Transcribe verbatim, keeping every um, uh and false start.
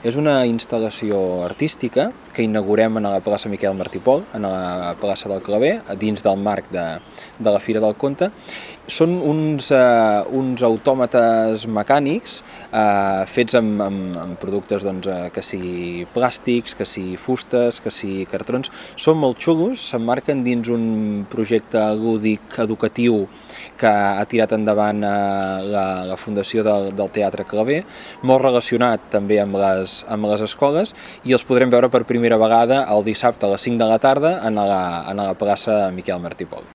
És una instal·lació artística que inaugurem a la plaça Miquel Martí i Pol, a la plaça del Claver, dins del marc de, de la Fira del Conte. Són uns, eh, uns autòmates mecànics eh, fets amb, amb, amb productes doncs, eh, que sigui plàstics, que sigui fustes, que sigui cartrons. Són molt xulos, s'emmarquen dins un projecte lúdic educatiu que ha tirat endavant eh, la, la Fundació del, del Teatre Claver, molt relacionat també amb les, amb les escoles, i els podrem veure per primera vegada el dissabte a les cinc de la tarda en la, en la plaça Miquel Martí i Pol.